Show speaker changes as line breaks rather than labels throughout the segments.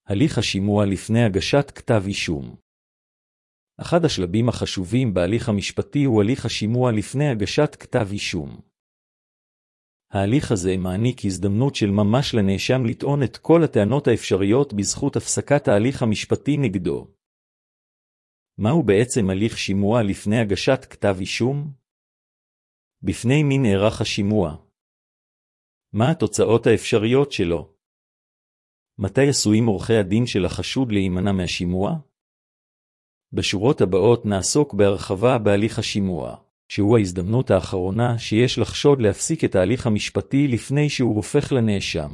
הליך השימוע לפני הגשת כתב אישום. אחד השלבים החשובים בהליך המשפטי הוא הליך השימוע לפני הגשת כתב אישום. ההליך הזה מעניק הזדמנות של ממש לנאשם לטעון את כל הטענות האפשריות בזכות הפסקת ההליך המשפטי נגדו. מהו בעצם הליך שימוע לפני הגשת כתב אישום? בפני מי נערך השימוע? מה התוצאות האפשריות שלו? מתי עשויים עורכי הדין של החשוד להימנע מהשימוע? בשורות הבאות נעסוק בהרחבה בהליך השימוע, שהוא ההזדמנות האחרונה שיש לחשוד להפסיק את ההליך המשפטי לפני שהוא הופך לנאשם.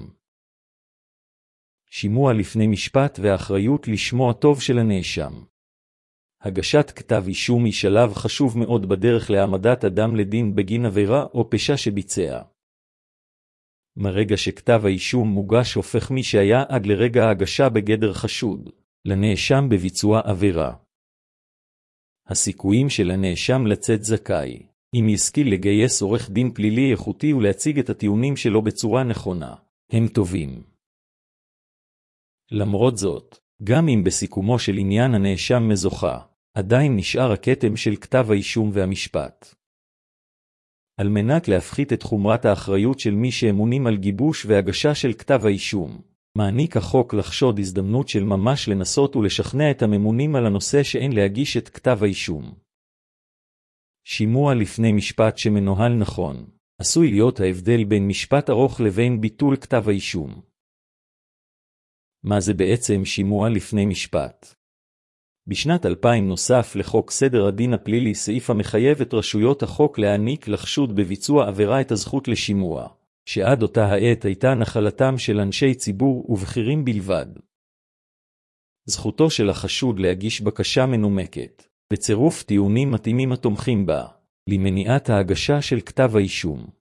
שימוע לפני משפט והאחריות לשמוע טוב של הנאשם. הגשת כתב אישום היא שלב חשוב מאוד בדרך להעמדת אדם לדין בגין עבירה או פשע שביצע. מרגע שכתב האישום מוגש הופך מי שהיה עד לרגע ההגשה בגדר חשוד, לנאשם בביצוע עבירה. הסיכויים של הנאשם לצאת זכאי, אם ישכיל לגייס עורך דין פלילי איכותי ולהציג את הטיעונים שלו בצורה נכונה, הם טובים. למרות זאת, גם אם בסיכומו של עניין הנאשם מזוכה, עדיין נשאר הכתם של כתב האישום והמשפט. על מנת להפחית את חומרת האחריות של מי שאמונים על גיבוש והגשה של כתב האישום, מעניק החוק לחשוד הזדמנות של ממש לנסות ולשכנע את הממונים על הנושא שאין להגיש את כתב האישום. שימוע לפני משפט שמנוהל נכון, עשוי להיות ההבדל בין משפט ארוך לבין ביטול כתב האישום. מה זה בעצם שימוע לפני משפט? בשנת 2000 נוסף לחוק סדר הדין הפלילי סעיף המחייב את רשויות החוק להעניק לחשוד בביצוע עבירה את הזכות לשימוע, שעד אותה העת הייתה נחלתם של אנשי ציבור ובכירים בלבד. זכותו של החשוד להגיש בקשה מנומקת, בצירוף טיעונים מתאימים התומכים בה, למניעת ההגשה של כתב האישום.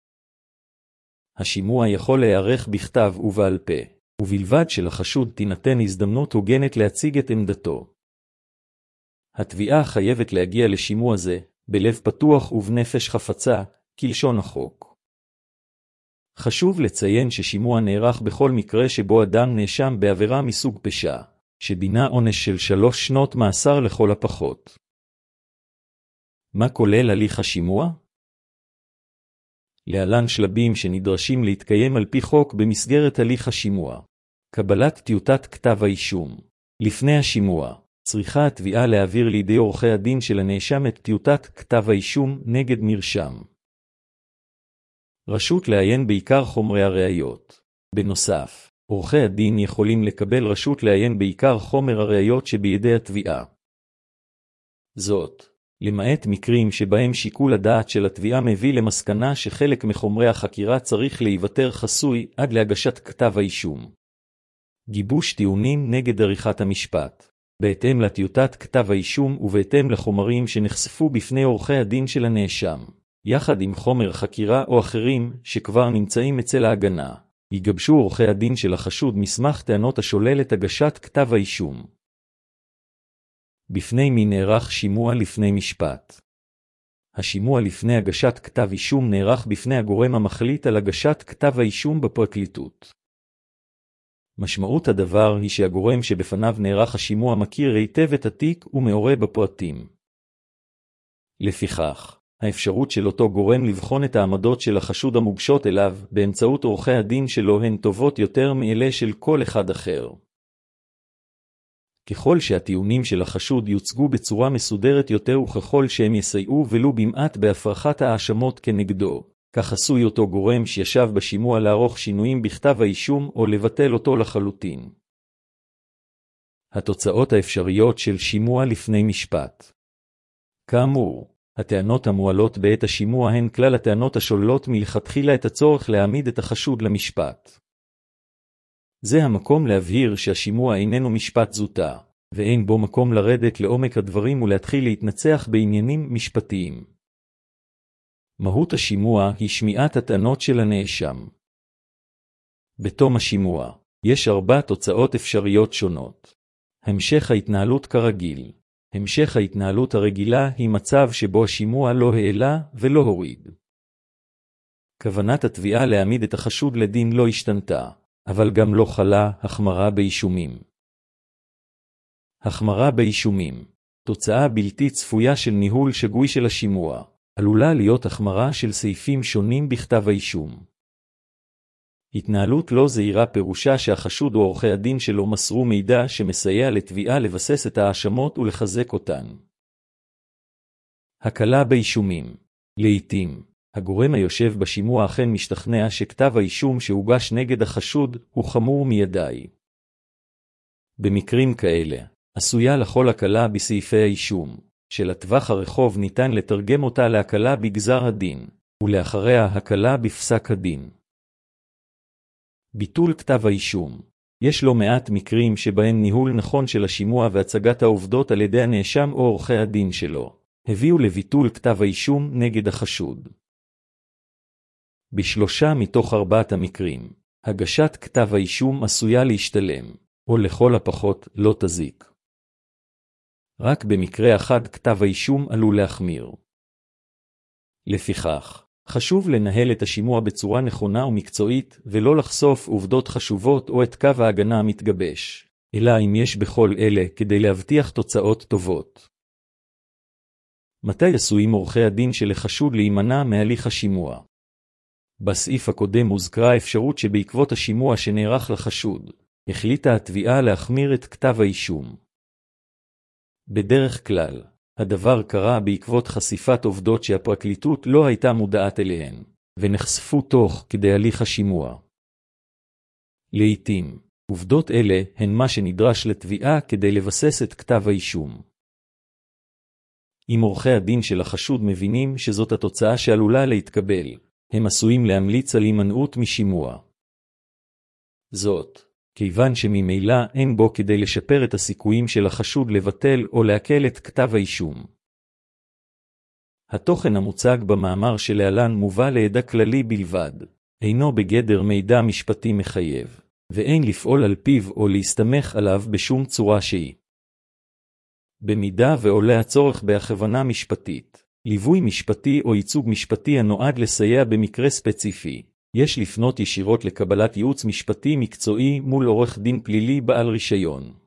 השימוע יכול להיערך בכתב ובעל פה, ובלבד שלחשוד תינתן הזדמנות הוגנת להציג את עמדתו. התביעה חייבת להגיע לשימוע זה, בלב פתוח ובנפש חפצה, כלשון החוק. חשוב לציין ששימוע נערך בכל מקרה שבו אדם נאשם בעבירה מסוג פשע, שדינה עונש של 3 שנות מאסר לכל הפחות. מה כולל הליך השימוע? להלן שלבים שנדרשים להתקיים על פי חוק במסגרת הליך השימוע. קבלת טיוטת כתב האישום. לפני השימוע, צריכה התביעה להעביר לידי עורכי הדין של הנאשם את טיוטת כתב האישום נגד מרשם. רשות לעיין בעיקר חומרי הראיות. בנוסף, עורכי הדין יכולים לקבל רשות לעיין בעיקר חומר הראיות שבידי התביעה. זאת, למעט מקרים שבהם שיקול הדעת של התביעה מביא למסקנה שחלק מחומרי החקירה צריך להיוותר חסוי עד להגשת כתב האישום. גיבוש טיעונים נגד עריכת המשפט. בהתאם לטיוטת כתב האישום ובהתאם לחומרים שנחשפו בפני עורכי הדין של הנאשם, יחד עם חומר חקירה או אחרים שכבר נמצאים אצל ההגנה, יגבשו עורכי הדין של החשוד מסמך טענות השולל את הגשת כתב האישום. בפני מי נערך שימוע לפני משפט? השימוע לפני הגשת כתב אישום נערך בפני הגורם המחליט על הגשת כתב האישום בפרקליטות. משמעות הדבר היא שהגורם שבפניו נערך השימוע מכיר היטב את התיק ומעורה בפרטים. לפיכך, האפשרות של אותו גורם לבחון את העמדות של החשוד המוגשות אליו באמצעות עורכי הדין שלו הן טובות יותר מאלה של כל אחד אחר. ככל שהטיעונים של החשוד יוצגו בצורה מסודרת יותר וככל שהם יסייעו ולו במעט בהפרכת האשמות כנגדו, כך עשוי אותו גורם שישב בשימוע לערוך שינויים בכתב האישום או לבטל אותו לחלוטין. התוצאות האפשריות של שימוע לפני משפט. כאמור, הטענות המועלות בעת השימוע הן כלל הטענות השוללות מלכתחילה את הצורך להעמיד את החשוד למשפט. זה המקום להבהיר שהשימוע איננו משפט זוטה, ואין בו מקום לרדת לעומק הדברים ולהתחיל להתנצח בעניינים משפטיים. מהות השימוע היא שמיעת הטענות של הנאשם. בתום השימוע, יש 4 תוצאות אפשריות שונות. המשך ההתנהלות כרגיל. המשך ההתנהלות הרגילה היא מצב שבו השימוע לא העלה ולא הוריד. כוונת התביעה להעמיד את החשוד לדין לא השתנתה, אבל גם לא חלה החמרה באישומים. החמרה באישומים, תוצאה בלתי צפויה של ניהול שגוי של השימוע, עלולה להיות החמרה של סעיפים שונים בכתב האישום. התנהלות לא זהירה פירושה שהחשוד או עורכי הדין שלו מסרו מידע שמסייע לתביעה לבסס את האשמות ולחזק אותן. הקלה באישומים, לעתים, הגורם היושב בשימוע אכן משתכנע שכתב האישום שהוגש נגד החשוד הוא חמור מידי. במקרים כאלה, עשויה לחול הקלה בסעיפי האישום, שלטווח הרחוב ניתן לתרגם אותה להקלה בגזר הדין, ולאחריה הקלה בפסק הדין. ביטול כתב האישום. יש לא מעט מקרים שבהם ניהול נכון של השימוע והצגת העובדות על ידי הנאשם או עורכי הדין שלו, הביאו לביטול כתב האישום נגד החשוד. ב3 מתוך 4 המקרים, הגשת כתב האישום עשויה להשתלם, או לכל הפחות לא תזיק. רק במקרה אחד כתב האישום עלול להחמיר. לפיכך, חשוב לנהל את השימוע בצורה נכונה ומקצועית, ולא לחשוף עובדות חשובות או את קו ההגנה המתגבש, אלא אם יש בכל אלה כדי להבטיח תוצאות טובות. מתי עשויים עורכי הדין של החשוד להימנע מהליך השימוע? בסעיף הקודם הוזכרה האפשרות שבעקבות השימוע שנערך לחשוד, החליטה התביעה להחמיר את כתב האישום. בדרך כלל, הדבר קרה בעקבות חשיפת עובדות שהפרקליטות לא הייתה מודעת אליהן, ונחשפו תוך כדי הליך השימוע. לעתים, עובדות אלה הן מה שנדרש לתביעה כדי לבסס את כתב האישום. אם עורכי הדין של החשוד מבינים שזאת התוצאה שעלולה להתקבל, הם עשויים להמליץ על הימנעות משימוע. זאת, כיוון שממילא אין בו כדי לשפר את הסיכויים של החשוד לבטל או להקל את כתב האישום. התוכן המוצג במאמר שלהלן מובא לידע כללי בלבד, אינו בגדר מידע משפטי מחייב, ואין לפעול על פיו או להסתמך עליו בשום צורה שהיא. במידה ועולה הצורך בהכוונה משפטית, ליווי משפטי או ייצוג משפטי הנועד לסייע במקרה ספציפי, יש לפנות ישירות לקבלת ייעוץ משפטי מקצועי מול עורך דין פלילי בעל רישיון.